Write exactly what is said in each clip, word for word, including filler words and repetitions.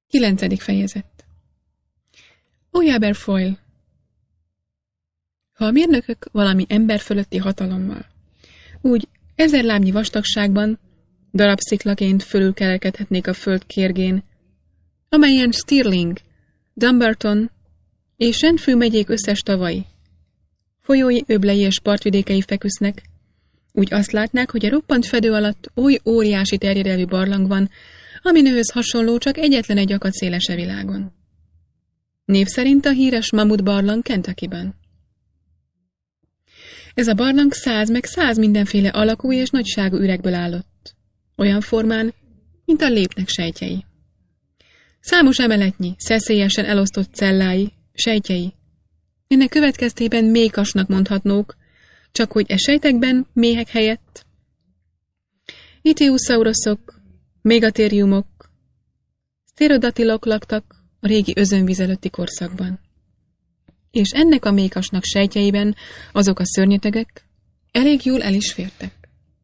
Kilencedik fejezet. Ó. Aberfoyle. Ha a mérnökök valami ember fölötti hatalommal, úgy ezer lábnyi vastagságban, darabsziklaként fölülkelkedhetnék a föld kérgén, amelyen Stirling, Dumbarton és Renfrew megyék összes tavai, folyói, öblei és partvidékei feküsznek, úgy azt látnák, hogy a roppant fedő alatt oly óriási terjedelmű barlang van, aminőhöz hasonló csak egyetlen egy akad szélese világon. Név szerint a híres Mamut barlang Kentuckyben. Ez a barlang száz meg száz mindenféle alakú és nagyságú üregből állott, olyan formán, mint a lépnek sejtjei. Számos emeletnyi, szeszélyesen elosztott cellái, sejtjei, ennek következtében mékasnak mondhatnók, csak hogy e sejtekben méhek helyett Ichthyosaurusok, megatheriumok, pterodatilok laktak a régi özönvíz előtti korszakban. És ennek a mékasnak sejtjeiben azok a szörnyetegek elég jól el is fértek.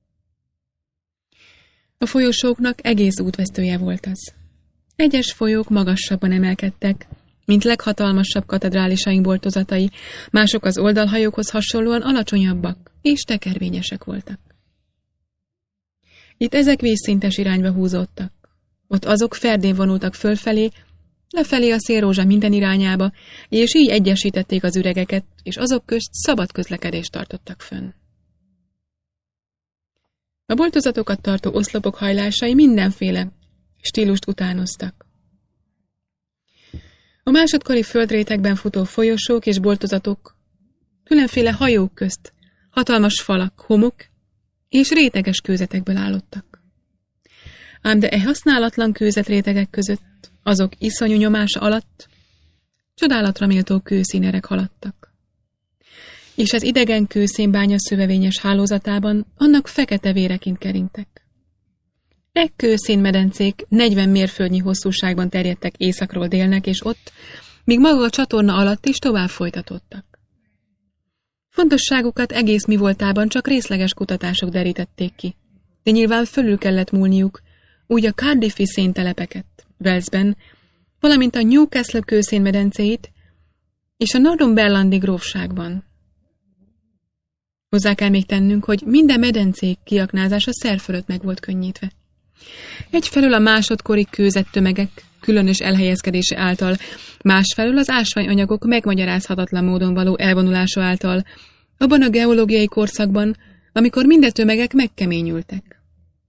A folyosóknak egész útvesztője volt az. Egyes folyók magasabban emelkedtek, mint leghatalmasabb katedrálisaink boltozatai, mások az oldalhajókhoz hasonlóan alacsonyabbak és tekervényesek voltak. Itt ezek vízszintes irányba húzódtak. Ott azok ferdén vonultak fölfelé, lefelé a szélrózsa minden irányába, és így egyesítették az üregeket, és azok közt szabad közlekedést tartottak fönn. A boltozatokat tartó oszlopok hajlásai mindenféle stílust utánoztak. A másodkori földrétegben futó folyosók és boltozatok különféle hajók közt hatalmas falak, homok és réteges kőzetekből állottak. Ám de e használatlan kőzetrétegek között, azok iszonyú nyomása alatt csodálatra méltó kőszínerek haladtak. És az idegen kőszénbánya szövevényes hálózatában annak fekete véreként keringtek. E kőszénmedencék negyven mérföldnyi hosszúságban terjedtek északról délnek, és ott, míg maga a csatorna alatt is tovább folytatódtak. Fontosságukat egész mi voltában csak részleges kutatások derítették ki, de nyilván fölül kellett múlniuk, úgy a Cardiffi széntelepeket, Walesben, valamint a Newcastle kőszénmedencéit és a Northumberlandi grófságban. Hozzá kell még tennünk, hogy minden medencék kiaknázása szer fölött meg volt könnyítve. Egyfelől a másodkori kőzettömegek különös elhelyezkedése által, másfelől az ásványanyagok megmagyarázhatatlan módon való elvonulása által, abban a geológiai korszakban, amikor minden tömegek megkeményültek.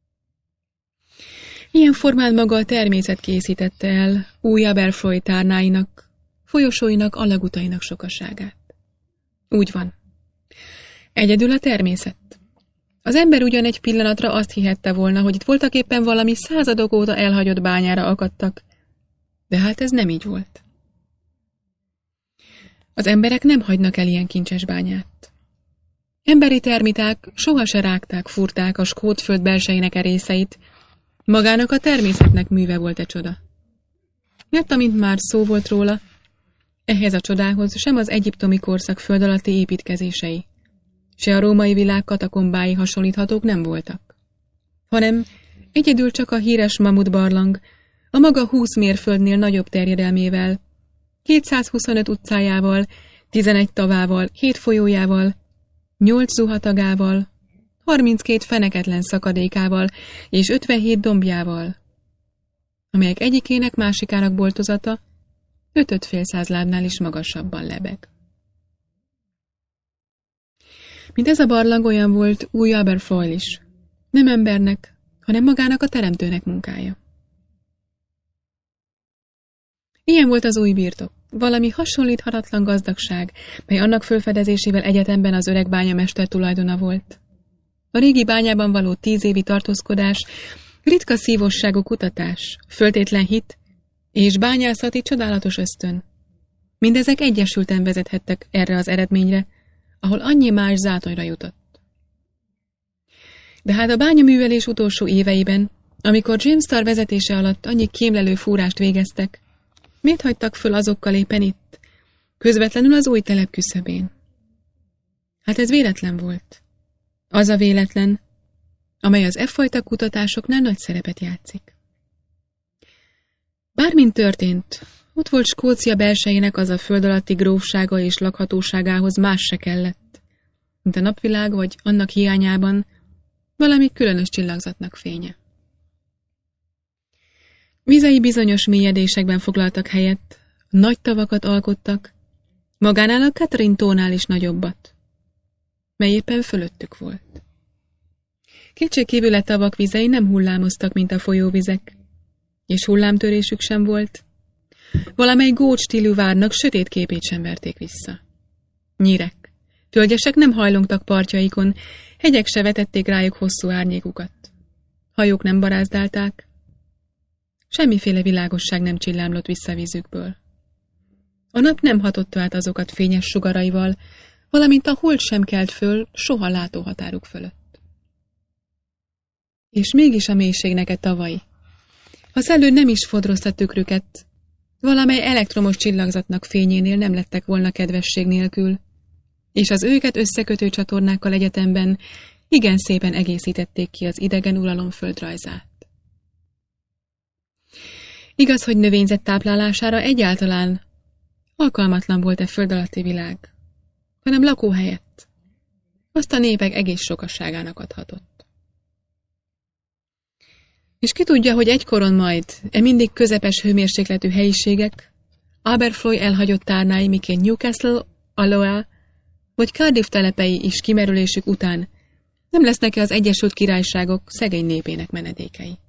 Ilyen formán maga a természet készítette el új Aberfoyle tárnáinak, folyosóinak, alagutainak sokaságát. Úgy van. Egyedül a természet. Az ember ugyan egy pillanatra azt hihette volna, hogy itt voltaképpen valami századok óta elhagyott bányára akadtak, de hát ez nem így volt. Az emberek nem hagynak el ilyen kincses bányát. Emberi termiták soha se rágták, furták a Skótföld belsejének e részeit, magának a természetnek műve volt e csoda. Mert amint már szó volt róla, ehhez a csodához sem az egyiptomi korszak föld alatti építkezései, se a római világ katakombái hasonlíthatók nem voltak, hanem egyedül csak a híres Mamut barlang, a maga húsz mérföldnél nagyobb terjedelmével, kétszázhuszonöt utcájával, tizenegy tavával, hét folyójával, nyolc zuhatagával, harminckét feneketlen szakadékával és ötvenhét dombjával, amelyek egyikének másikának boltozata öt-öt fél száz lábnál is magasabban lebeg. Mint ez a barlang olyan volt új Aberfoyle is, nem embernek, hanem magának a teremtőnek munkája. Ilyen volt az új birtok, valami hasonlíthatatlan gazdagság, mely annak fölfedezésével egyetemben az öreg bányamester tulajdona volt. A régi bányában való tíz évi tartózkodás, ritka szívosságú kutatás, föltétlen hit és bányászati csodálatos ösztön. Mindezek egyesülten vezethettek erre az eredményre, ahol annyi más zátonyra jutott. De hát a bányaművelés utolsó éveiben, amikor James Starr vezetése alatt annyi kémlelő fúrást végeztek, miért hagytak föl azokkal éppen itt, közvetlenül az új telep küszöbén? Hát ez véletlen volt. Az a véletlen, amely az e fajta kutatásoknál nagy szerepet játszik. Bármint történt, ott volt Skócia belsejének az a föld alatti grófsága és lakhatóságához más se kellett, mint a napvilág vagy annak hiányában valami különös csillagzatnak fénye. Vizei bizonyos mélyedésekben foglaltak helyet, nagy tavakat alkottak, magánál a Catherine tónál is nagyobbat, mely éppen fölöttük volt. Kétségkívül a tavak vizei nem hullámoztak, mint a folyóvizek, és hullámtörésük sem volt. Valamely gót stílű várnak sötét képét sem verték vissza. Nyírek, tölgyesek nem hajlongtak partjaikon, hegyek se vetették rájuk hosszú árnyékukat. Hajók nem barázdálták, semmiféle világosság nem csillámlott vissza vízükből. A nap nem hatotta át azokat fényes sugaraival, valamint a hold sem kelt föl soha látóhatáruk fölött. És mégis a mélységnek e tavai. Ha szellő nem is fodrozta tükrüket, valamely elektromos csillagzatnak fényénél nem lettek volna kedvesség nélkül, és az őket összekötő csatornákkal egyetemben igen szépen egészítették ki az idegen uralom földrajzát. Igaz, hogy növényzet táplálására egyáltalán alkalmatlan volt a föld alatti világ, hanem lakóhelyett azt a népek egész sokasságának adhatott. És ki tudja, hogy egykoron majd e mindig közepes hőmérsékletű helyiségek, Aberfloy elhagyott tárnái, miként Newcastle, Alloa vagy Cardiff telepei is kimerülésük után nem lesznek-e az Egyesült Királyságok szegény népének menedékei.